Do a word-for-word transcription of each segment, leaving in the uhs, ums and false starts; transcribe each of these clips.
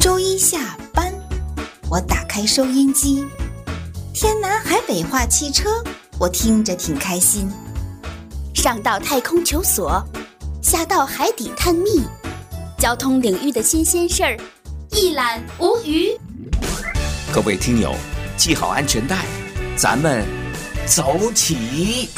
周一下班，我打开收音机，天南海北话汽车，我听着挺开心。上到太空求索，下到海底探秘，交通领域的新鲜事儿，一览无余。 各位听友，系好安全带，咱们走起！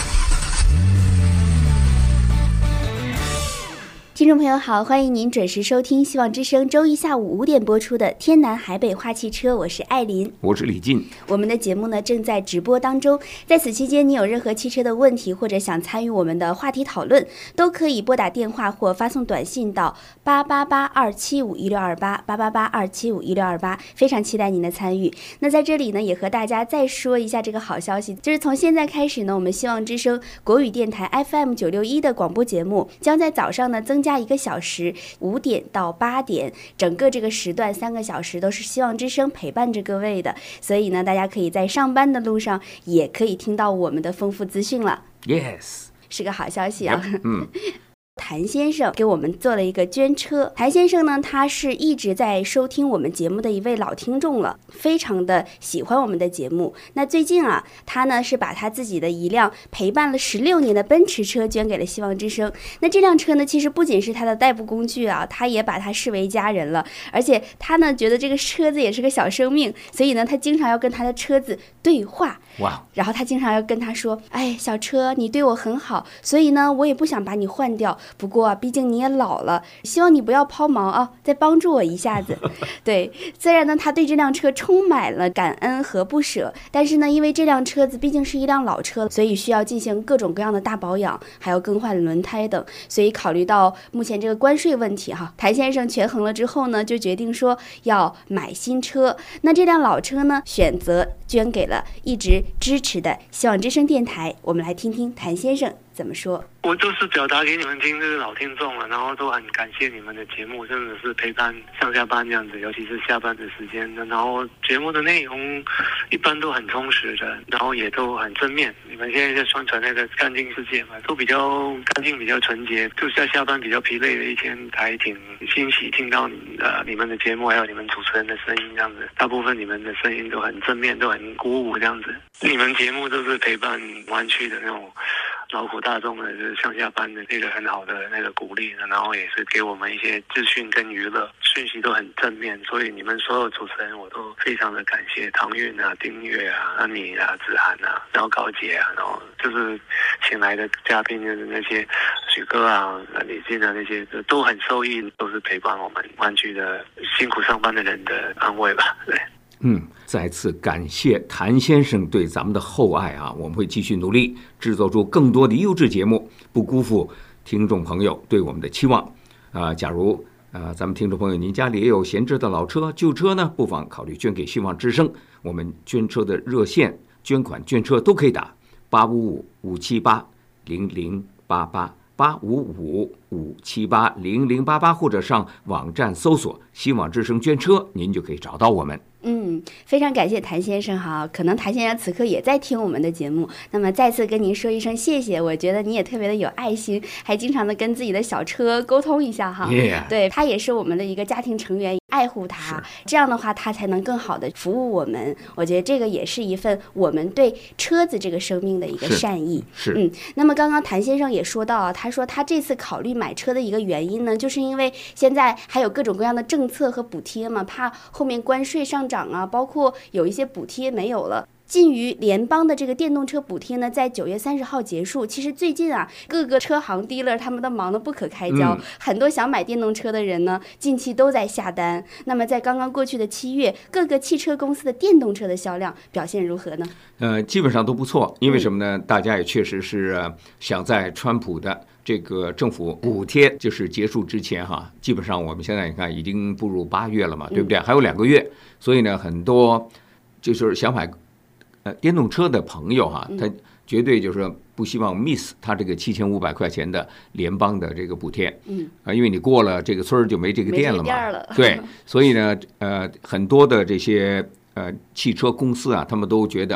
听众朋友好，欢迎您准时收听希望之声周一下午五点播出的天南海北话汽车，我是艾琳， 我是李进。 我们的节目呢正在直播当中，在此期间你有任何汽车的问题或者想参与我们的话题讨论，都可以拨打电话或发送短信到八八八二七五一六二八八八八二七五一六二八，非常期待您的参与。那在这里呢，也和大家再说一下这个好消息，就是从现在开始呢，我们希望之声国语电台 F M 九六一的广播节目将在早上呢增加一个小时，五点到八点，整个这个时段三个小时都是希望之声陪伴着各位的，所以呢，大家可以在上班的路上也可以听到我们的丰富资讯了。 Yes， 是个好消息啊。 嗯。 谭先生给我们做了一个捐车。谭先生呢，他是一直在收听我们节目的一位老听众了，非常的喜欢我们的节目。那最近啊，他呢是把他自己的一辆陪伴了十六年的奔驰车捐给了希望之声。那这辆车呢，其实不仅是他的代步工具啊，他也把它视为家人了。而且他呢觉得这个车子也是个小生命，所以呢，他经常要跟他的车子对话。 哇！ 然后他经常要跟他说：“哎，小车，你对我很好，所以呢，我也不想把你换掉。不过啊，毕竟你也老了，希望你不要抛锚啊，再帮助我一下子。”对，虽然呢，他对这辆车充满了感恩和不舍，但是呢，因为这辆车子毕竟是一辆老车，所以需要进行各种各样的大保养，还要更换轮胎等。所以考虑到目前这个关税问题哈，谭先生权衡了之后呢，就决定说要买新车。那这辆老车呢，选择捐给了一直支持的希望之声电台。我们来听听谭先生怎么说。 我就是表达给你们听，这是老听众了，然后都很感谢你们的节目，真的是陪伴上下班这样子，尤其是下班的时间。然后节目的内容一般都很充实的，然后也都很正面。你们现在在宣传那个干净世界嘛，都比较干净，比较纯洁。就在下班比较疲累的一天，还挺欣喜听到呃你们的节目，还有你们主持人的声音这样子。大部分你们的声音都很正面，都很鼓舞这样子。你们节目都是陪伴湾区的那种劳苦大众的，就是上下班的那个很好的那个鼓励，然后也是给我们一些资讯跟娱乐讯息都很正面，所以你们所有主持人我都非常的感谢，唐韵啊、丁月啊、安妮啊、子涵啊，然后高姐啊，然后就是请来的嘉宾的那些许哥啊、李静啊那些都很受益，都是陪伴我们湾区的辛苦上班的人的安慰吧。对。 嗯，再次感谢谭先生对咱们的厚爱啊！我们会继续努力，制作出更多的优质节目，不辜负听众朋友对我们的期望。啊、呃，假如呃咱们听众朋友您家里也有闲置的老车、旧车呢，不妨考虑捐给希望之声。我们捐车的热线、捐款、捐车都可以打八五五五七八零零八八。八五五五七八零零八八，或者上网站搜索“希望之声捐车”，您就可以找到我们。 嗯，非常感谢谭先生哈，可能谭先生此刻也在听我们的节目，那么再次跟您说一声谢谢，我觉得你也特别的有爱心，还经常的跟自己的小车沟通一下哈。 Yeah. 对，他也是我们的一个家庭成员，爱护他，这样的话他才能更好的服务我们。我觉得这个也是一份我们对车子这个生命的一个善意。 是， 是嗯，那么刚刚谭先生也说到啊，他说他这次考虑买车的一个原因呢，就是因为现在还有各种各样的政策和补贴嘛，怕后面关税上涨啊，包括有一些补贴没有了。近于联邦的这个电动车补贴呢，在九月三十号结束。其实最近啊，各个车行 dealer 他们都忙得不可开交、嗯，很多想买电动车的人呢，近期都在下单。那么在刚刚过去的七月，各个汽车公司的电动车的销量表现如何呢？ 呃，基本上都不错。因为什么呢？嗯、大家也确实是想在川普的这个政府补贴就是结束之前哈，基本上我们现在你看已经步入八月了嘛，对不对？嗯、还有两个月，所以呢，很多就是想买呃电动车的朋友哈，他绝对就是不希望 miss 他这个七千五百块钱的联邦的这个补贴，嗯啊，因为你过了这个村就没这个店了嘛， 了对，所以呢，呃，很多的这些呃汽车公司啊，他们都觉得。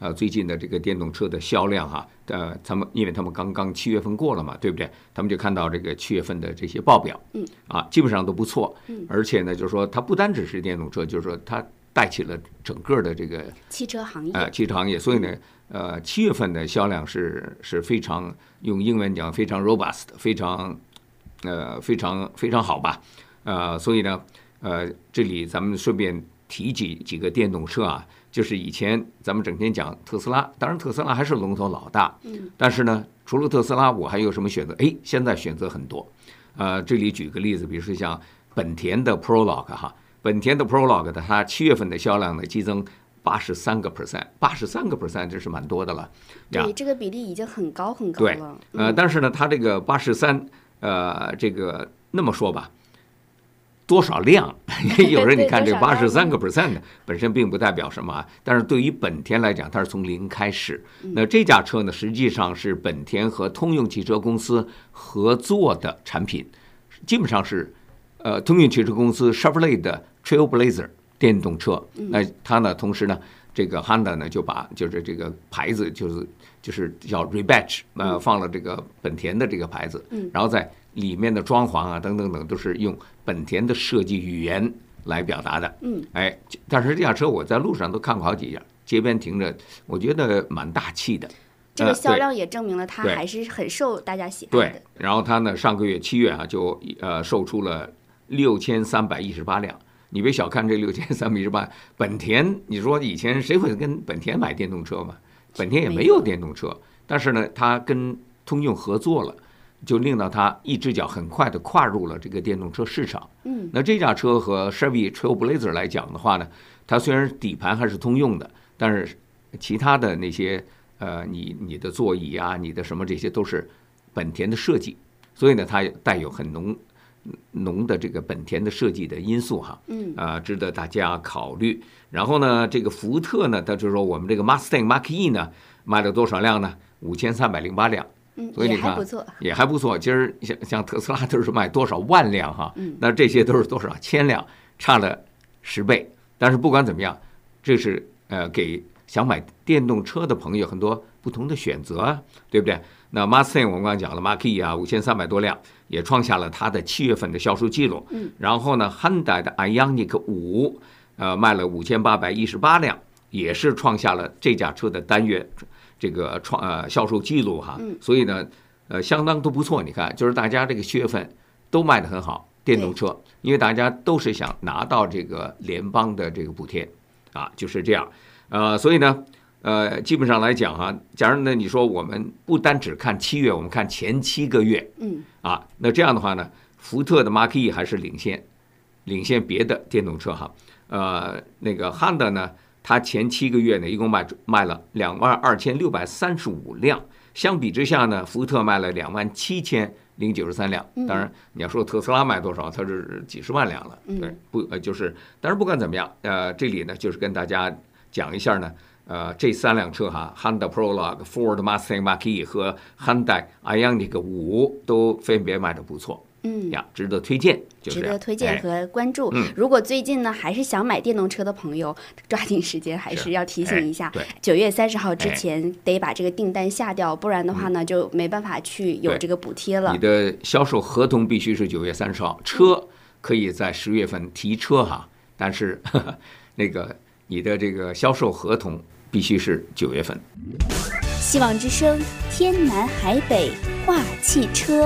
呃最近的这个电动车的销量哈，呃，他们因为他们刚刚七月份过了嘛，对不对？他们就看到这个七月份的这些报表， 嗯， 啊，基本上都不错， 嗯， 而且呢，就是说它不单只是电动车，就是说它带起了整个的这个汽车行业， 呃，汽车行业，所以呢，呃，七月份的销量是是非常用英文讲非常 robust， 非常呃非常非常好吧，呃，所以呢，呃，这里咱们顺便提几几个电动车啊，就是以前咱们整天讲特斯拉，当然特斯拉还是龙头老大， 嗯， 但是呢，除了特斯拉，我还有什么选择？哎，现在选择很多，呃，这里举个例子，比如说像本田的 Prologue 哈。本田的 Prologue 的它七月份的销量呢激增八十三个 percent， 八十三个 percent 这是蛮多的了。 对，这个比例已经很高很高了。 对，呃，但是呢，它这个八十三，呃，这个那么说吧，多少量？有人你看这八十三个 percent 本身并不代表什么啊，但是对于本田来讲，它是从零开始。那这架车呢，实际上是本田和通用汽车公司合作的产品，基本上是呃通用汽车公司 Chevrolet 的 Trailblazer 电动车。那它呢，同时呢，这个 Honda 呢就把就是这个牌子就是就是叫 Rebadge， 呃，放了这个本田的这个牌子，然后在里面的装潢啊等等等都是用本田的设计语言来表达的。 嗯， 哎，但是这辆车我在路上都看过好几辆，街边停着，我觉得蛮大气的。 这个销量也证明了它还是很受大家喜爱的。 对，然后它呢，上个月七月啊，就呃售出了六千三百一十八辆。你别小看这六千三百一十八，本田，你说以前谁会跟本田买电动车嘛？本田也没有电动车，但是呢，它跟通用合作了，就令到它一只脚很快的跨入了这个电动车市场。 嗯， 那这架车和 Chevy Trailblazer 来讲的话呢，它虽然底盘还是通用的，但是其他的那些呃，你你的座椅啊，你的什么这些都是本田的设计，所以呢，它带有很浓浓的这个本田的设计的因素哈， 嗯， 啊、呃，值得大家考虑。然后呢，这个福特呢，它就是说我们这个 Mustang Mach-E 呢，卖了多少辆呢？五千三百零八辆。 嗯， 所以你看也还不错， 也还不错。今儿像像特斯拉都是卖多少万辆哈， 嗯， 那这些都是多少千辆，差了十倍。但是不管怎么样，这是呃给想买电动车的朋友很多不同的选择啊，对不对？那 Mustang 我们刚刚讲了 Mach-E 啊，五千三百多辆，也创下了它的七月份的销售记录。 嗯， 然后呢 ，Hyundai 的 Ioniq 五，呃，卖了五千八百一十八辆，也是创下了这架车的单月这个创呃销售记录哈。 嗯， 所以呢，呃，相当都不错。你看，就是大家这个七月份都卖得很好，电动车，因为大家都是想拿到这个联邦的这个补贴啊，就是这样。呃，所以呢。呃，基本上来讲哈，假如呢，你说我们不单只看七月，我们看前七个月， 嗯， 啊，那这样的话呢，福特的 Mach-E 还是领先，领先别的电动车哈。呃，那个 Honda 呢，它前七个月呢，一共卖卖了两万二千六百三十五辆，相比之下呢，福特卖了两万七千零九十三辆。当然，你要说特斯拉卖多少，它是几十万辆了，对，不呃就是，但是不管怎么样，呃，这里呢就是跟大家讲一下呢。呃，这三辆车哈 ，Honda Prologue、Ford Mustang Mach-E 和 Hyundai Ioniq 五都分别卖得不错， 嗯呀，值得推荐，就是值得推荐和关注。 哎嗯、 如果最近呢还是想买电动车的朋友，抓紧时间，还是要提醒一下， 对， 九月三十号之前得把这个订单下掉，不然的话呢就没办法去有这个补贴了。 你的销售合同必须是九月三十号，车可以在十月份提车哈，但是呵呵那个你的这个销售合同。必须是九月份。 希望之声，天南海北话汽车。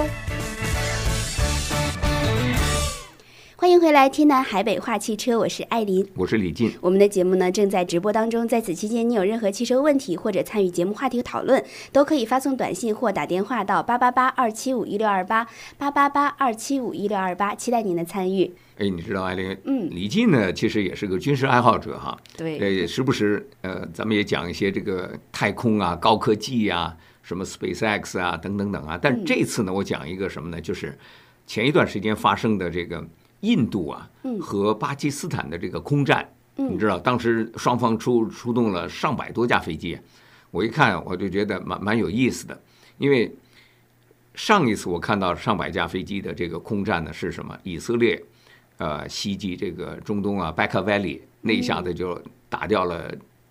欢迎回来，天南海北话汽车，我是艾琳， 我是李进。 我们的节目呢正在直播当中，在此期间，你有任何汽车问题或者参与节目话题讨论，都可以发送短信或打电话到八八八二七五一六二八八八八二七五一六二八，期待您的参与。 哎，你知道艾琳， 嗯， 李进呢其实也是个军事爱好者哈， 对， 呃，时不时呃，咱们也讲一些这个太空啊、高科技啊，什么 SpaceX 啊等等等啊。但这次呢，我讲一个什么呢？就是前一段时间发生的这个。印度啊和巴基斯坦的这个空战， 嗯、 你知道当时双方出出动了上百多架飞机，我一看我就觉得蛮蛮有意思的，因为上一次我看到上百架飞机的这个空战呢是什么？以色列呃袭击这个中东啊 Bekaa Valley 那一下子就打掉了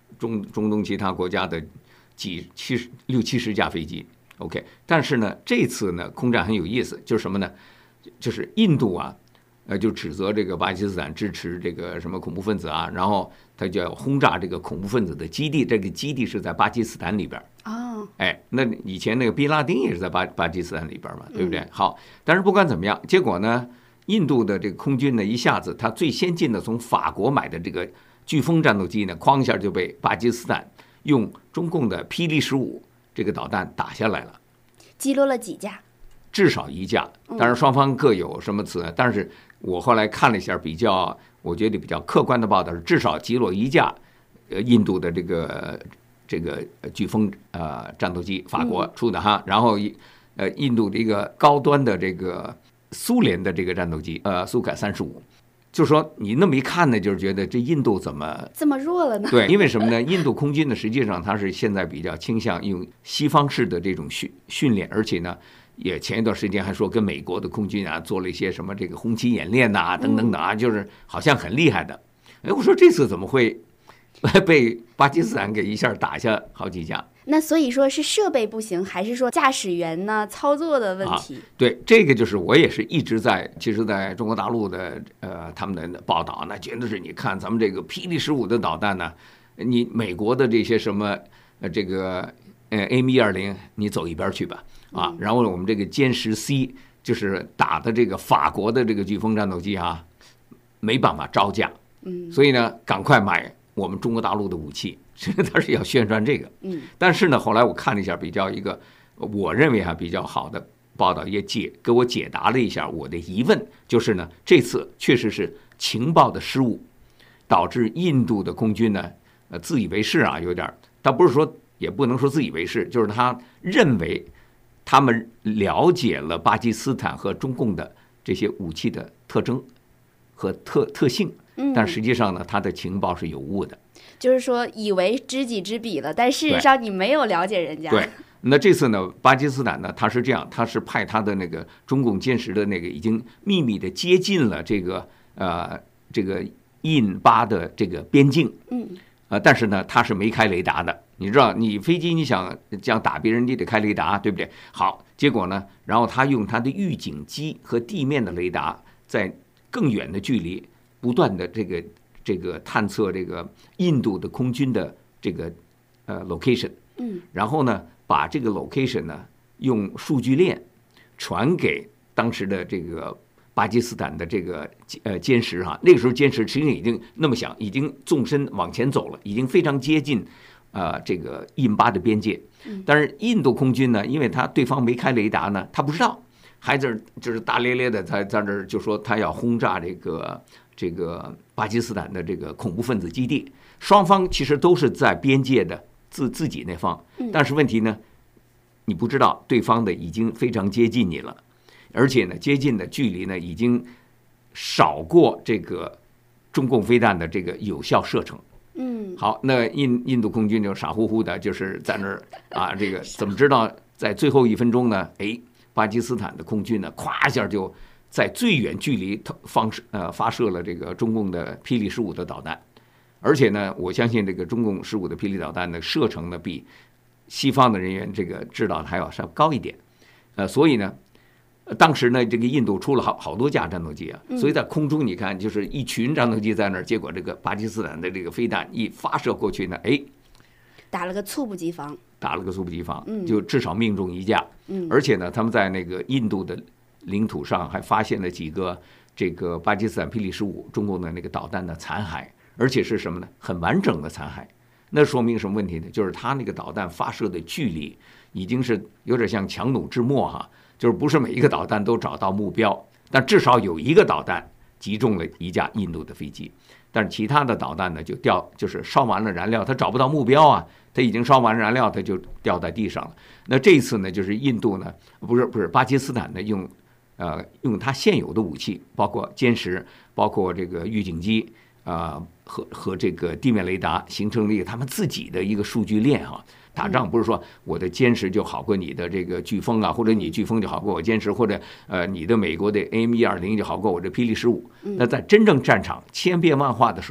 中中东其他国家的几七十六七十架飞机。OK， 但是呢，这次呢空战很有意思，就是什么呢？就是印度啊，呃，就指责这个巴基斯坦支持这个什么恐怖分子啊，然后他就要轰炸这个恐怖分子的基地，这个基地是在巴基斯坦里边。 哦， 哎，那以前那个宾拉丁也是在巴巴基斯坦里边嘛，对不对？好，但是不管怎么样，结果呢，印度的这个空军呢，一下子他最先进的从法国买的这个飓风战斗机呢，哐一下就被巴基斯坦用中共的霹雳十五这个导弹打下来了， 击落了几架？ 至少一架，当然双方各有什么词，但是我后来看了一下比较，我觉得比较客观的报道是，至少击落一架，呃，印度的这个这个飓风呃战斗机，法国出的哈，然后呃印度的一个高端的这个苏联的这个战斗机，呃苏凯三十五，就是说你那么一看呢，就是觉得这印度怎么这么弱了呢？ 对，因为什么呢？印度空军呢，实际上它是现在比较倾向用西方式的这种训训练，而且呢。也前一段时间还说跟美国的空军啊做了一些什么这个红旗演练呐、啊、等等等啊，就是好像很厉害的。哎，我说这次怎么会被巴基斯坦给一下打下好几架？ 那所以说是设备不行，还是说驾驶员呢操作的问题？ 啊、对，这个就是我也是一直在，其实在中国大陆的呃他们的报道，那绝对是你看咱们这个霹雳十五的导弹呢，你美国的这些什么呃这个呃 M 一二零，你走一边去吧。啊，然后我们这个歼十 C 就是打的这个法国的这个飓风战斗机啊，没办法招架，嗯，所以呢，赶快买我们中国大陆的武器，他是要宣传这个，嗯，但是呢，后来我看了一下比较一个我认为还比较好的报道，也解给我解答了一下我的疑问，就是呢，这次确实是情报的失误，导致印度的空军呢，呃，自以为是啊，有点，他不是说也不能说自以为是，就是他认为。他们了解了巴基斯坦和中共的这些武器的特征和特特性，但实际上呢，他的情报是有误的。 就是说，以为知己知彼了，但事实上你没有了解人家。 对，那这次呢，巴基斯坦呢，他是这样，他是派他的那个中共歼十的那个已经秘密的接近了这个呃这个印巴的这个边境，嗯，呃，但是呢，他是没开雷达的。你知道，你飞机你想这样打别人，你得开雷达，对不对？好，结果呢，然后他用他的预警机和地面的雷达，在更远的距离不断的这个这个探测这个印度的空军的这个呃 location， 嗯，然后呢，把这个 location 呢用数据链传给当时的这个巴基斯坦的这个呃歼十哈，那个时候歼十实际上已经那么想，已经纵深往前走了，已经非常接近。呃，这个印巴的边界，但是印度空军呢，因为他对方没开雷达呢，他不知道，还在就是大咧咧的在在这儿就说他要轰炸这个这个巴基斯坦的这个恐怖分子基地。双方其实都是在边界的自自己那方，但是问题呢，你不知道对方的已经非常接近你了，而且呢，接近的距离呢已经少过这个中共飞弹的这个有效射程。嗯，好，那印印度空军就傻乎乎的，就是在那儿啊，这个怎么知道在最后一分钟呢？哎，巴基斯坦的空军呢，咵一下就在最远距离放射呃发射了这个中共的霹雳十五的导弹，而且呢，我相信这个中共十五的霹雳导弹的射程呢，比西方的人员这个知道的还要稍高一点，呃，所以呢。当时呢，这个印度出了好好多架战斗机啊，所以在空中你看，就是一群战斗机在那儿，结果这个巴基斯坦的这个飞弹一发射过去呢，哎， 打了个猝不及防， 打了个猝不及防，就至少命中一架。嗯，而且呢，他们在那个印度的领土上还发现了几个这个巴基斯坦霹雳十五中共的那个导弹的残骸，而且是什么呢？很完整的残骸。那说明什么问题呢？就是它那个导弹发射的距离已经是有点像强弩之末哈。就是不是每一个导弹都找到目标，但至少有一个导弹击中了一架印度的飞机，但是其他的导弹呢就掉，就是烧完了燃料，它找不到目标啊，它已经烧完燃料，它就掉在地上了。那这一次呢，就是印度呢，不是不是巴基斯坦呢，用呃用它现有的武器，包括歼十，包括这个预警机啊、呃、和和这个地面雷达，形成了一个他们自己的一个数据链哈。打仗不是说我的歼十就好过你的这个飓风啊，或者你飓风就好过我歼十，或者呃你的美国的 M 一二零就好过我这霹雳十五。那在真正战场千变万化的时候，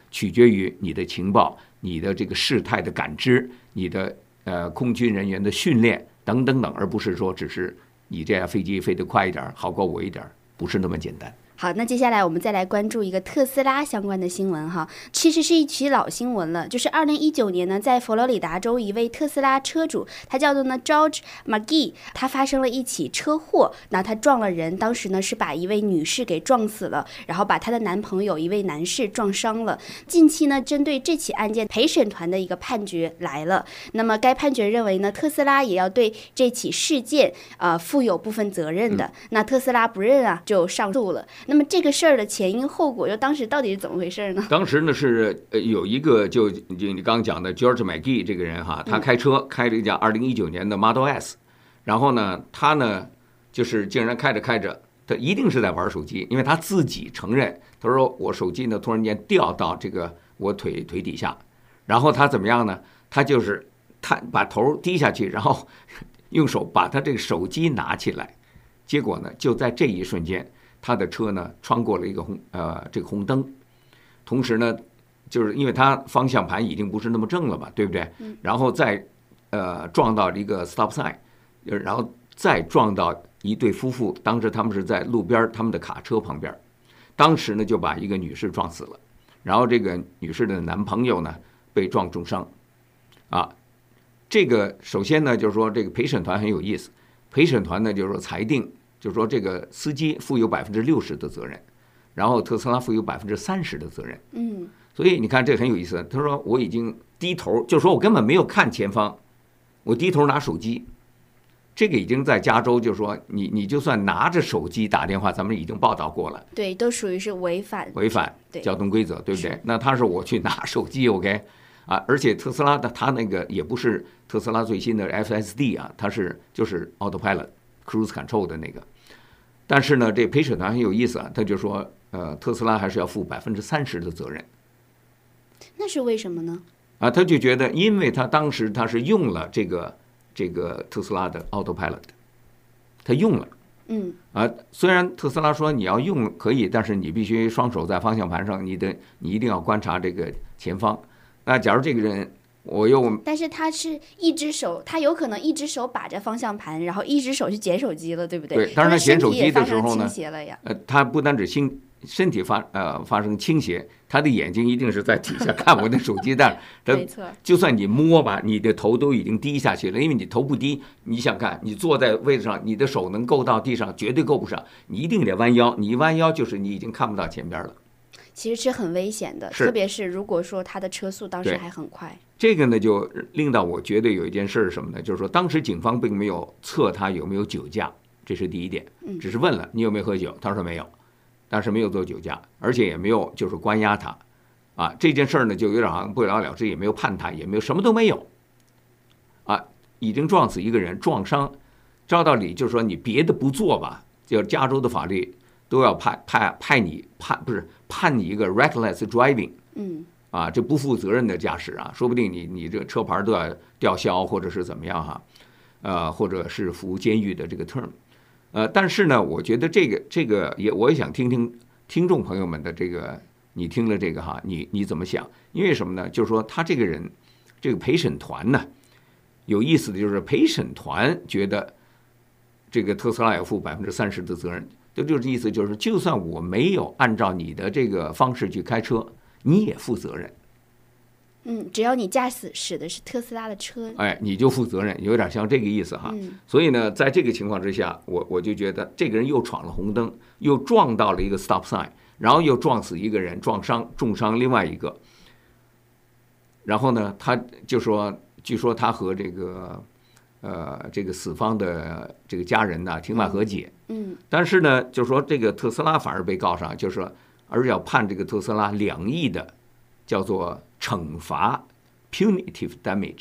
取决于你的情报、你的这个事态的感知、你的呃空军人员的训练等等等，而不是说只是你这架飞机飞得快一点，好过我一点，不是那么简单。 好，那接下来我们再来关注一个特斯拉相关的新闻哈，其实是一起老新闻了，就是二零一九年呢，在佛罗里达州一位特斯拉车主，他叫做呢 George McGee， 他发生了一起车祸，那他撞了人，当时呢是把一位女士给撞死了，然后把她的男朋友一位男士撞伤了。近期呢，针对这起案件陪审团的一个判决来了，那么该判决认为呢，特斯拉也要对这起事件呃负有部分责任的，嗯、那特斯拉不认啊，就上诉了。那么这个事儿的前因后果，就当时到底是怎么回事呢？ 当时呢是呃有一个就就你刚刚讲的 George McGee 这个人哈，他开车、嗯、开了一架二零一九年的 Model S， 然后呢他呢就是竟然开着开着，他一定是在玩手机，因为他自己承认，他说我手机呢突然间掉到这个我腿腿底下，然后他怎么样呢？他就是他把头低下去，然后用手把他这个手机拿起来，结果呢就在这一瞬间。他的车呢穿过了一个红呃这个红灯，同时呢，就是因为他方向盘已经不是那么正了嘛，对不对？然后再呃撞到一个 stop sign， 然后再撞到一对夫妇，当时他们是在路边他们的卡车旁边，当时呢就把一个女士撞死了，然后这个女士的男朋友呢被撞重伤，啊，这个首先呢就是说这个陪审团很有意思，陪审团呢就是说裁定。就是说，这个司机负有百分之六十的责任，然后特斯拉负有百分之三十的责任。 嗯， 所以你看这很有意思。他说我已经低头，就是说我根本没有看前方，我低头拿手机。这个已经在加州，就是说你你就算拿着手机打电话，咱们已经报道过了。 对，都属于是违反违反交通规则，对不对？那他是我去拿手机 ，OK 啊？而且特斯拉的他那个也不是特斯拉最新的 F S D 啊，它是就是 Autopilot。Cruise Control 的那个，但是呢，这陪审团很有意思啊，他就说，呃，特斯拉还是要负百分之三十的责任。 那是为什么呢？ 啊，他就觉得，因为他当时他是用了这个这个特斯拉的 Autopilot， 他用了， 嗯， 啊，虽然特斯拉说你要用可以，但是你必须双手在方向盘上，你得你一定要观察这个前方。那假如这个人。我又， 但是他是一只手，他有可能一只手把着方向盘，然后一只手去捡手机了，对不对？ 对，当然他捡手机的时候呢， 呃， 他不单指心身体发呃发生倾斜，他的眼睛一定是在底下看我的手机，但没错， 就算你摸吧，你的头都已经低下去了，因为你头不低，你想看，你坐在位置上，你的手能够到地上，绝对够不上，你一定得弯腰，你一弯腰就是你已经看不到前边了。 其实是很危险的，特别是如果说他的车速当时还很快。 这个呢，就令到我觉得有一件事是什么呢？就是说，当时警方并没有测他有没有酒驾，这是第一点，只是问了你有没有喝酒，他说没有，但是没有做酒驾，而且也没有就是关押他，啊，这件事呢就有点好像不了了之，也没有判他，也没有什么都没有，啊，已经撞死一个人，撞伤，照道理就是说你别的不做吧，就加州的法律都要判判判你判不是判你一个 reckless driving， 嗯。 啊，这不负责任的驾驶啊，说不定你你这车牌都要吊销，或者是怎么样哈，呃，或者是服监狱的这个 term， 呃，但是呢，我觉得这个这个也我也想听听听众朋友们的这个，你听了这个哈，你你怎么想？因为什么呢？就是说他这个人，这个陪审团呢，有意思的就是陪审团觉得这个特斯拉要负百分之三十的责任，这就是意思就是，就算我没有按照你的这个方式去开车。你也负责任， 嗯，只要你驾驶使的是特斯拉的车， 哎，你就负责任，有点像这个意思哈。 嗯、 所以呢，在这个情况之下，我我就觉得这个人又闯了红灯，又撞到了一个 stop sign， 然后又撞死一个人，撞伤重伤另外一个。然后呢，他就说，据说他和这个呃这个死方的这个家人呢庭外和解， 嗯， 但是呢，就说这个特斯拉反而被告上，就是说。而要判这个特斯拉两亿的，叫做惩罚 punitive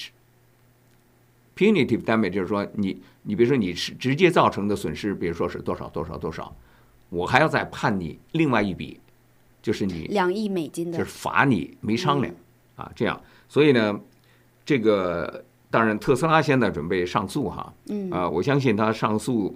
damage。punitive damage 就是说你你比如说你是直接造成的损失，比如说是多少多少多少，我还要再判你另外一笔，就是你两亿美金的， 就是罚你没商量、嗯、啊这样。所以呢，这个当然特斯拉现在准备上诉哈， 嗯啊，我相信他上诉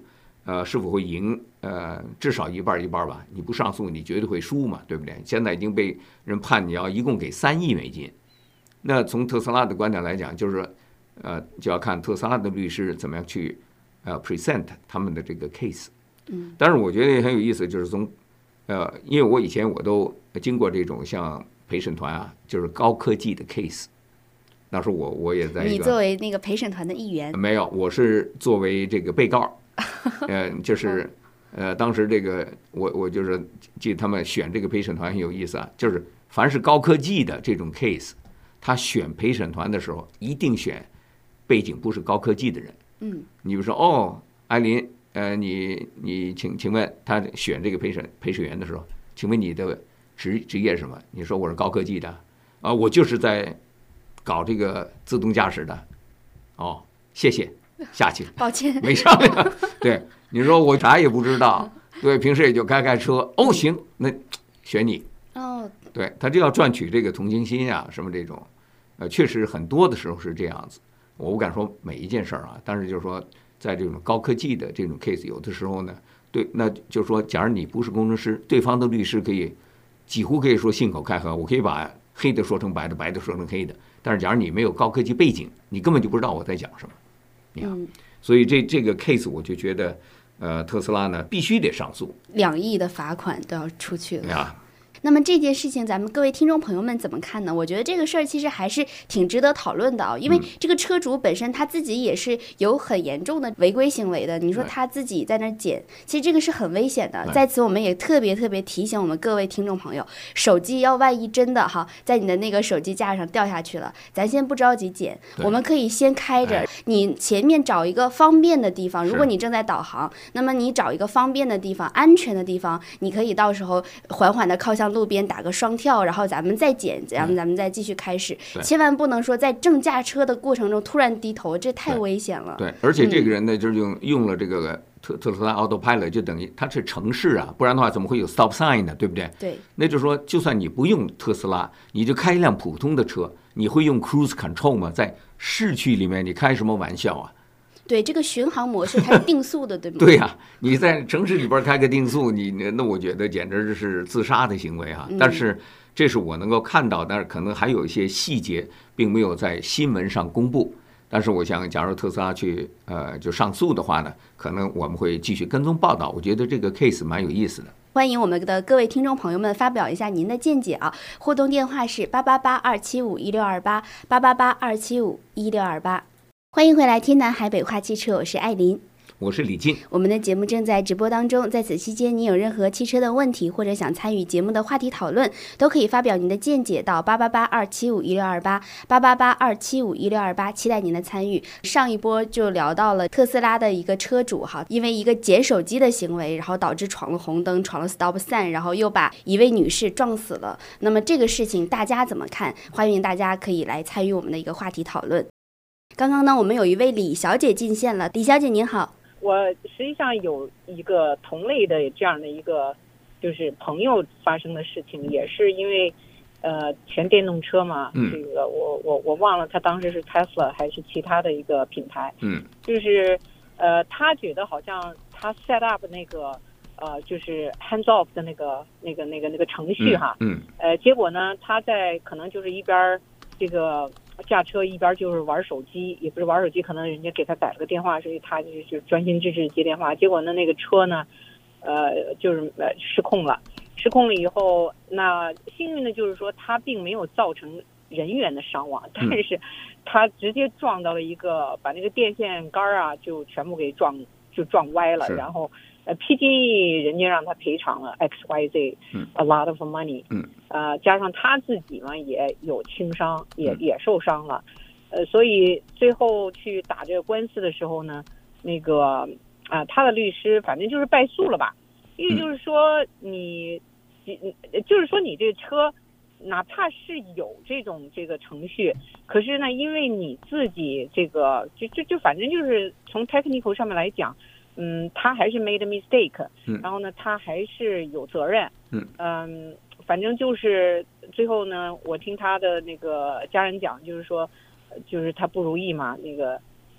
呃，是否会赢？呃，至少一半一半吧。你不上诉，你绝对会输嘛，对不对？现在已经被人判你要一共给三亿美金。那从特斯拉的观点来讲，就是呃，就要看特斯拉的律师怎么样去呃 present 他们的这个 case。 嗯， 但是我觉得很有意思，就是从呃，因为我以前我都经过这种像陪审团啊，就是高科技的 case。那时候我我也在一个， 你作为那个陪审团的一员， 没有，我是作为这个被告。呃，就是呃，当时这个我我就是记得他们选这个陪审团很有意思啊，就是凡是高科技的这种 case， 他选陪审团的时候一定选背景不是高科技的人。 嗯， 你比如说哦，艾琳，呃，你你请请问他选这个陪审陪审员的时候，请问你的职职业是什么？你说我是高科技的啊，我就是在搞这个自动驾驶的。哦，谢谢。下去， 抱歉， 没商量。对，你说我啥也不知道，对，平时也就开开车。哦，行，那选你。 哦， 对，他就要赚取这个同情心啊，什么这种，呃，确实很多的时候是这样子。我不敢说每一件事儿啊，但是就是说，在这种高科技的这种 case， 有的时候呢，对，那就是说，假如你不是工程师，对方的律师可以几乎可以说信口开河，我可以把黑的说成白的，白的说成黑的。但是假如你没有高科技背景，你根本就不知道我在讲什么。 嗯， 所以这这个 case 我就觉得，呃，特斯拉呢必须得上诉， 两亿的罚款都要出去了呀。 那么这件事情，咱们各位听众朋友们怎么看呢？我觉得这个事儿其实还是挺值得讨论的啊，因为这个车主本身他自己也是有很严重的违规行为的。你说他自己在那捡，其实这个是很危险的。在此，我们也特别特别提醒我们各位听众朋友，手机要万一真的哈，在你的那个手机架上掉下去了，咱先不着急捡，我们可以先开着，你前面找一个方便的地方。如果你正在导航，那么你找一个方便的地方、安全的地方，你可以到时候缓缓的靠向路边打个双跳，然后咱们再捡，咱们咱们再继续开始，千万不能说在正驾车的过程中突然低头，这太危险了。 对，对，而且这个人呢，就是用用了这个特特斯拉 Autopilot， 就等于它是城市啊，不然的话怎么会有 stop sign 呢？对不对？ 对， 那就是说，就算你不用特斯拉，你就开一辆普通的车，你会用 cruise control 吗？在市区里面，你开什么玩笑啊？ 对，这个巡航模式它是定速的，对吗？ 对呀、啊，你在城市里边开个定速，你那我觉得简直是自杀的行为啊！但是这是我能够看到，但是可能还有一些细节并没有在新闻上公布。但是我想，假如特斯拉去呃就上诉的话呢，可能我们会继续跟踪报道。我觉得这个 case 蛮有意思的。 欢迎我们的各位听众朋友们发表一下您的见解啊！互动电话是八八八二七五一六二八八八八二七五一六二八。欢迎回来，天南海北话汽车，我是艾琳。 我是李进， 我们的节目正在直播当中，在此期间，你有任何汽车的问题或者想参与节目的话题讨论，都可以发表您的见解到八八八二七五一六二八八八八二七五一六二八，期待您的参与。上一波就聊到了特斯拉的一个车主哈，因为一个捡手机的行为，然后导致闯了红灯，闯了 stop sign， 然后又把一位女士撞死了。那么这个事情大家怎么看？欢迎大家可以来参与我们的一个话题讨论。刚刚呢，我们有一位李小姐进线了，李小姐您好。 我实际上有一个同类的这样的一个，就是朋友发生的事情，也是因为，呃，全电动车嘛， 嗯、 这个我我我忘了他当时是 Tesla 还是其他的一个品牌， 嗯， 就是呃，他觉得好像他 set up 那个呃，就是 hands off 的那个那个那个那个程序哈， 嗯， 嗯呃，结果呢，他在可能就是一边这个。驾车一边就是玩手机，也不是玩手机，可能人家给他改了个电话，所以他就就专心致志接电话。结果呢，那个车呢，呃，就是呃失控了。失控了以后，那幸运的就是说他并没有造成人员的伤亡，但是他直接撞到了一个，把那个电线杆啊就全部给撞就撞歪了，然后。呃 ，P G E 人家让他赔偿了 X Y Z， 嗯 ，a lot of money， 嗯， 呃，加上他自己嘛也有轻伤，也也受伤了，呃，所以最后去打这个官司的时候呢，那个啊、呃，他的律师反正就是败诉了吧，因为就是说你，就是说你这个车，哪怕是有这种这个程序，可是呢，因为你自己这个就就就反正就是从 technical 上面来讲。嗯，他还是 made a mistake，、嗯、然后呢，他还是有责任。 嗯嗯，反正就是最后呢，我听他的那个家人讲，就是说，就是他不如意嘛，那个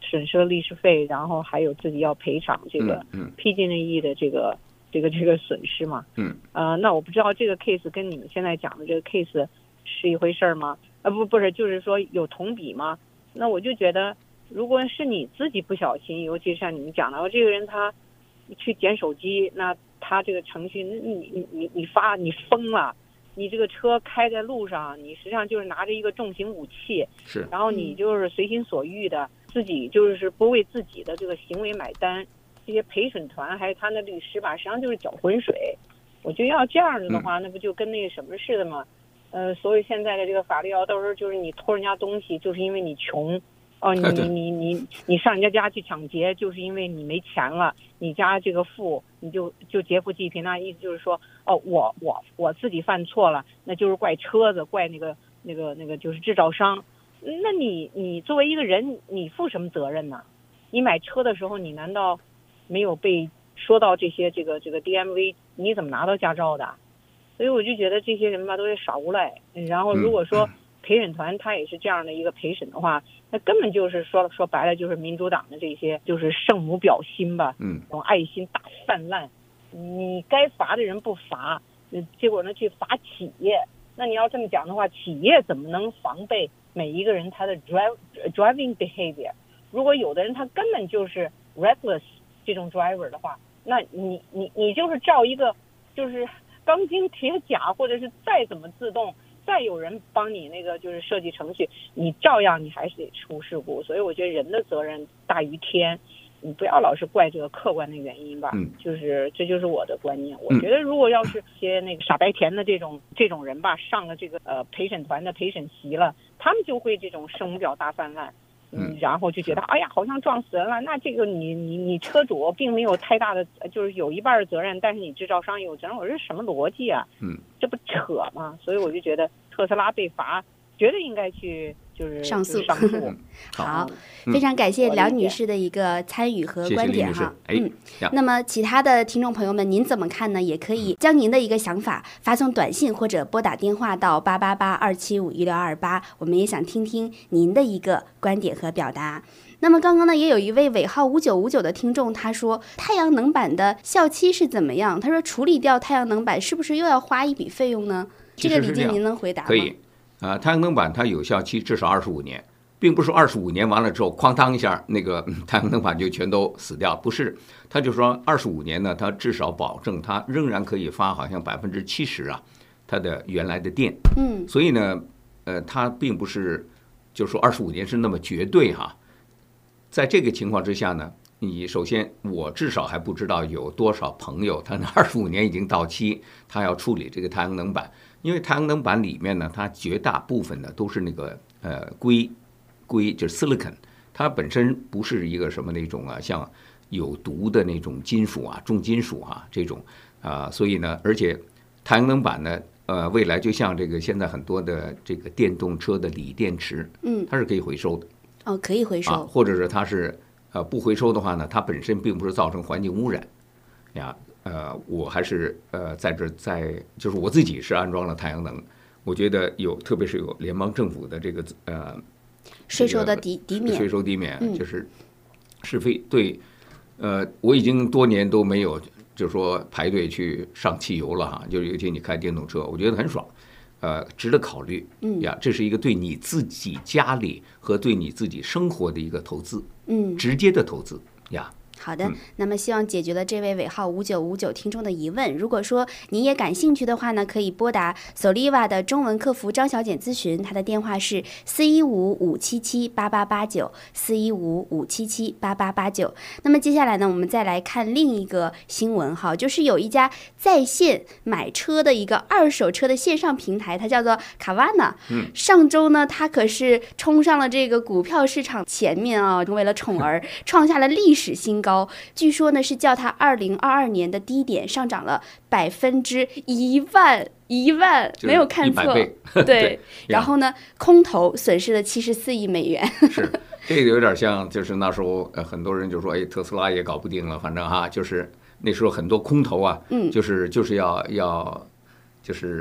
损失了律师费，然后还有自己要赔偿这个 P G and E 的这个这个这个损失嘛。 嗯。 呃，那我不知道这个 case 跟你们现在讲的这个 case 是一回事吗？啊，不，不是，就是说有同比吗？那我就觉得，如果是你自己不小心，尤其像你们讲的，这个人他去捡手机，那他这个程序，你你你你发你疯了。你这个车开在路上，你实际上就是拿着一个重型武器， 是， 然后你就是随心所欲的，自己就是不为自己的这个行为买单。这些陪审团还有他的律师吧，实际上就是搅浑水。我觉得要这样子的话，那不就跟那个什么似的吗？呃，所以现在的这个法律要到时候就是你偷人家东西，就是因为你穷。哦，你你你你你上人家家去抢劫，就是因为你没钱了，你家这个富，你就就劫富济贫。那意思就是说，哦，我我我自己犯错了，那就是怪车子，怪那个那个那个就是制造商。那你你作为一个人，你负什么责任呢？你买车的时候，你难道没有被说到这些这个这个 D M V？ 你怎么拿到驾照的？所以我就觉得这些人吧，都是耍无赖。然后如果说陪审团他也是这样的一个陪审的话，那根本就是说说白了就是民主党的这些就是圣母婊心吧， 嗯， 这种爱心大泛滥，你该罚的人不罚，结果呢去罚企业。那你要这么讲的话，企业怎么能防备每一个人他的 drive driving behavior？ 如果有的人他根本就是 reckless 这种 driver 的话，那你你你就是照一个就是钢筋铁甲，或者是再怎么自动。再有人帮你那个就是设计程序，你照样你还是得出事故。所以我觉得人的责任大于天，你不要老是怪这个客观的原因吧。 嗯， 就是这就是我的观念。我觉得如果要是些那个傻白甜的这种这种人吧，上了这个呃陪审团的陪审席了，他们就会这种圣母婊大泛滥。嗯，然后就觉得哎呀，好像撞死人了。那这个你你你车主并没有太大的，就是有一半的责任，但是你制造商有责任。我说什么逻辑啊？ 嗯， 这不扯吗？所以我就觉得特斯拉被罚，绝对应该去就是上诉。 上诉。 好，非常感谢梁女士的一个参与和观点哈。 嗯， 那么其他的听众朋友们，您怎么看呢？也可以将您的一个想法发送短信或者拨打电话到八八八二七五一六二八，我们也想听听您的一个观点和表达。那么刚刚呢，也有一位尾号五九五九的听众，他说太阳能板的效期是怎么样？他说处理掉太阳能板是不是又要花一笔费用呢？这个李静您能回答吗？ 可以啊、呃，太阳能板它有效期至少二十五年，并不是二十五年完了之后哐当一下那个太阳能板就全都死掉，不是，他就说二十五年呢，它至少保证它仍然可以发好像百分之七十啊，它的原来的电， 嗯， 所以呢，呃，它并不是就说二十五年是那么绝对哈。在这个情况之下呢，你首先我至少还不知道有多少朋友他那二十五年已经到期，他要处理这个太阳能板，因为太阳能板里面呢，它绝大部分呢都是那个呃硅硅就是 silicon， 它本身不是一个什么那种啊像有毒的那种金属啊重金属啊这种啊、呃，所以呢，而且太阳能板呢，呃，未来就像这个现在很多的这个电动车的锂电池， 嗯， 它是可以回收的。 哦，可以回收， 啊、或者是它是呃不回收的话呢，它本身并不是造成环境污染呀。呃，我还是呃在这在就是我自己是安装了太阳能，我觉得有特别是有联邦政府的这个呃税收的抵抵免， 税收抵免、嗯、就是是非对，呃，我已经多年都没有就是说排队去上汽油了哈，就是尤其你开电动车，我觉得很爽。呃，值得考虑，嗯呀，这是一个对你自己家里和对你自己生活的一个投资， 嗯， 直接的投资呀。 好的，那么希望解决了这位尾号五九五九听众的疑问。如果说你也感兴趣的话呢，可以拨打 Soliva 的中文客服张小姐咨询，她的电话是四一五五七七八八八九四一五五七七八八八九。那么接下来呢，我们再来看另一个新闻哈，就是有一家在线买车的一个二手车的线上平台，它叫做 Carvana。嗯，上周呢，它可是冲上了这个股票市场前面啊，成为了宠儿，创下了历史新高。据说呢是较它二零二二年的低点上涨了百分之一万一万，没有看错， 对, 对。然后呢，空头损失了七十四亿美元。 是这个有点像，就是那时候呃很多人就说，哎，特斯拉也搞不定了，反正哈，就是那时候很多空头啊，嗯，就是就是要要就是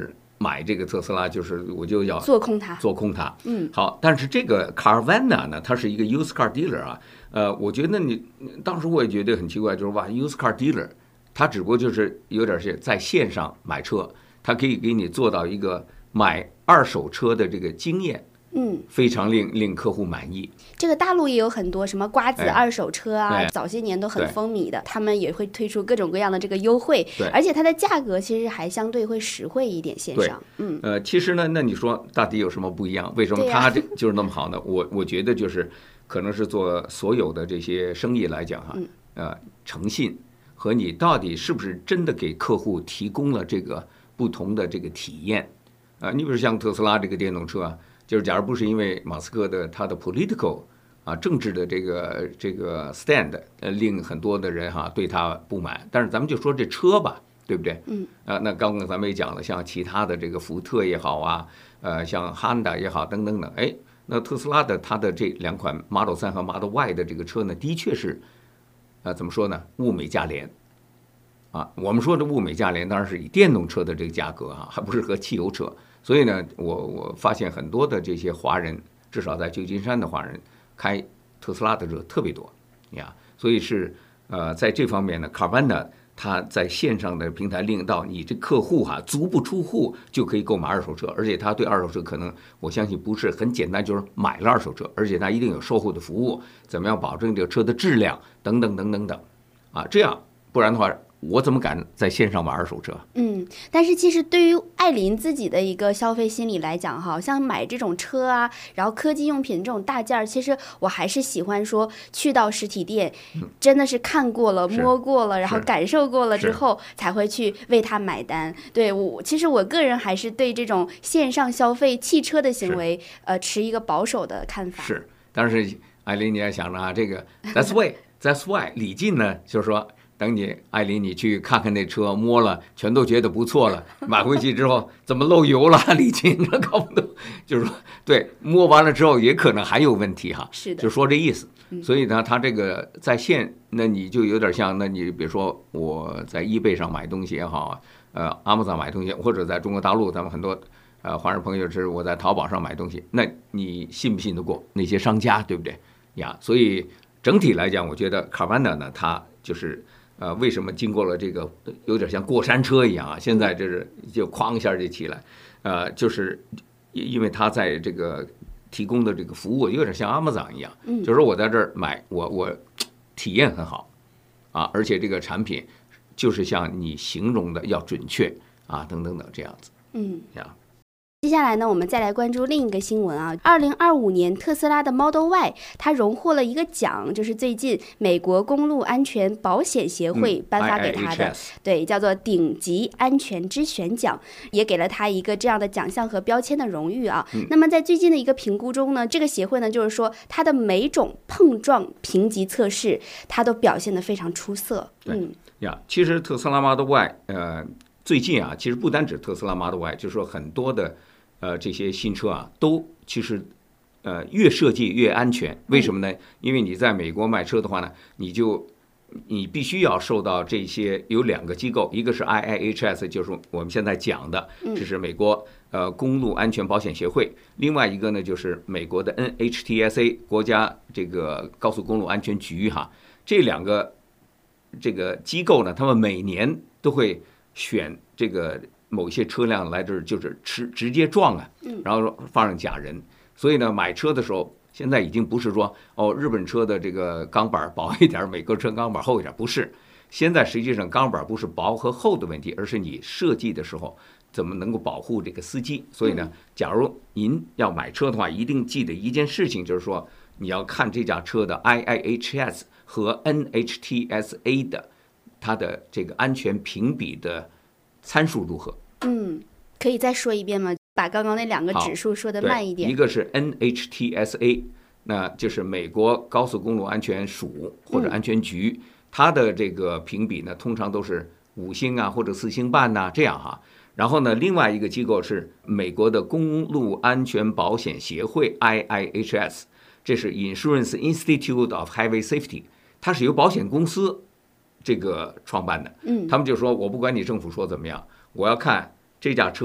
买这个特斯拉，就是我就要做空它， 做空它。 嗯， 好，但是这个 Carvana 呢，它是一个 used car dealer 啊。呃，我觉得你当时我也觉得很奇怪，就是哇 used car dealer， 它只不过就是有点是在线上买车，它可以给你做到一个买二手车的这个经验。 嗯， 非常令令客户满意。 这个大陆也有很多什么瓜子二手车啊， 哎、 早些年都很风靡的，他们也会推出各种各样的这个优惠，而且它的价格其实还相对会实惠一点。线上，嗯， 呃，其实呢，那你说到底有什么不一样？为什么它这就是那么好呢？我我觉得就是可能是做所有的这些生意来讲哈， 嗯、 呃，诚信和你到底是不是真的给客户提供了这个不同的这个体验啊、呃？你比如像特斯拉这个电动车啊。就是假如不是因为马斯克的他的 political 啊政治的这个这个 stand 呃令很多的人哈对他不满，但是咱们就说这车吧，对不对？ 嗯啊，那刚刚咱们也讲了，像其他的这个福特也好啊，呃，像 Honda 也好等等等，哎，那特斯拉的它的这两款 Model 三和 Model Y 的这个车呢，的确是，呃，怎么说呢？物美价廉。啊，我们说的物美价廉，当然是以电动车的这个价格啊，还不是和汽油车。所以呢，我我发现很多的这些华人，至少在旧金山的华人开特斯拉的车特别多呀。所以是呃，在这方面呢 ，Carvana 它在线上的平台令到你这客户哈、啊、足不出户就可以购买二手车，而且他对二手车可能我相信不是很简单，就是买了二手车，而且他一定有售后的服务，怎么样保证这个车的质量等等等等等啊，这样不然的话。我怎么敢在线上买二手车？ 嗯，但是其实对于艾琳自己的一个消费心理来讲，哈，像买这种车啊，然后科技用品这种大件儿，其实我还是喜欢说去到实体店，真的是看过了、摸过了，然后感受过了之后，才会去为它买单。对我，其实我个人还是对这种线上消费汽车的行为，呃，持一个保守的看法。 是，但是艾琳你也想着啊，这个 That's why，That's why， 李进呢就是说。等你艾琳，你去看看那车，摸了，全都觉得不错了。买回去之后怎么漏油了？李进这搞不懂，就是说，对，摸完了之后也可能还有问题哈。 是的， 就说这意思。所以呢，他这个在线，那你就有点像，那你比如说我在eBay上买东西也好，呃，Amazon买东西，或者在中国大陆，咱们很多呃华人朋友是我在淘宝上买东西，那你信不信得过那些商家，对不对呀？所以整体来讲，我觉得 Carvana 呢，它就是。呃，为什么经过了这个有点像过山车一样啊？现在这是就哐一下就起来，呃，就是因为它在这个提供的这个服务有点像 Amazon 一样，就是说我在这儿买，我我体验很好啊，而且这个产品就是像你形容的要准确啊，等等等这样子， 嗯呀。 接下来呢，我们再来关注另一个新闻啊。二零二五年，特斯拉的 Model Y 它荣获了一个奖，就是最近美国公路安全保险协会颁发给它的， 嗯、 对，叫做顶级安全之选奖，也给了它一个这样的奖项和标签的荣誉啊。 嗯、 那么在最近的一个评估中呢，这个协会呢就是说，它的每种碰撞评级测试，它都表现得非常出色。 嗯呀，其实特斯拉 Model Y， 呃，最近啊，其实不单指特斯拉 Model Y， 就是说很多的。呃，这些新车啊，都其实，呃，越设计越安全。为什么呢？因为你在美国买车的话呢，你就你必须要受到这些有两个机构，一个是 I I H S， 就是我们现在讲的，这是美国呃公路安全保险协会；另外一个呢，就是美国的 N H T S A 国家这个高速公路安全局哈。这两个这个机构呢，他们每年都会选这个。某些车辆来这儿就是直直接撞啊，然后放上假人，所以呢，买车的时候现在已经不是说哦，日本车的这个钢板薄一点，美国车钢板厚一点，不是。现在实际上钢板不是薄和厚的问题，而是你设计的时候怎么能够保护这个司机。所以呢，假如您要买车的话，一定记得一件事情，就是说你要看这架车的 I I H S 和 N H T S A 的它的这个安全评比的参数如何。 嗯，可以再说一遍吗？把刚刚那两个指数说的慢一点。 一个是 N H T S A， 那就是美国高速公路安全署或者安全局，嗯、它的这个评比呢，通常都是五星啊或者四星半呐、啊、这样哈。然后呢，另外一个机构是美国的公路安全保险协会 I I H S， 这是 Insurance Institute of Highway Safety， 它是由保险公司这个创办的。嗯，他们就说我不管你政府说怎么样。我要看这架车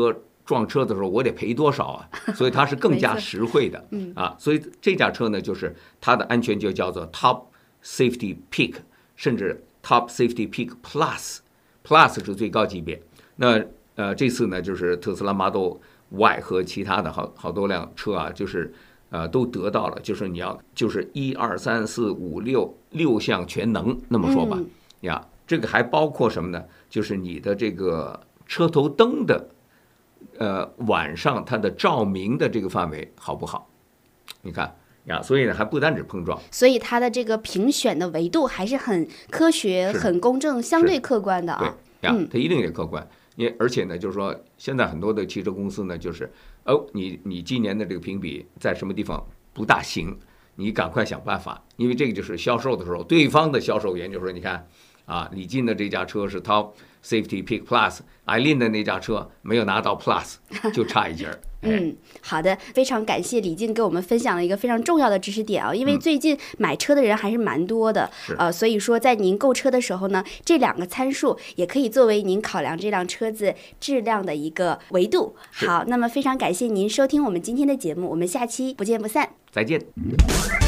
撞车的时候我得赔多少啊？所以它是更加实惠的。嗯啊，所以这架车呢，就是它的安全就叫做 Top Safety Peak， 甚至 Top Safety Peak Plus，Plus 是最高级别。那呃这次呢，就是特斯拉 Model Y 和其他的好好多辆车啊，就是呃都得到了，就是你要就是一二三四五六六项全能，那么说吧。嗯呀，这个还包括什么呢？就是你的这个车头灯的，呃，晚上它的照明的这个范围好不好？你看呀，所以呢，还不单指碰撞， 所以它的这个评选的维度还是很科学、很公正、相对客观的啊。 对呀，它一定得客观。也而且呢，就是说，现在很多的汽车公司呢，就是哦，你你今年的这个评比在什么地方不大行，你赶快想办法，因为这个就是销售的时候，对方的销售员就说，你看。啊，李进的这架车是 Top Safety Peak Plus， 艾琳的那架车没有拿到 Plus， 就差一截儿。 嗯，好的，非常感谢李静给我们分享了一个非常重要的知识点啊，因为最近买车的人还是蛮多的， 嗯、 呃，所以说在您购车的时候呢，这两个参数也可以作为您考量这辆车子质量的一个维度。好，那么非常感谢您收听我们今天的节目，我们下期不见不散。 再见。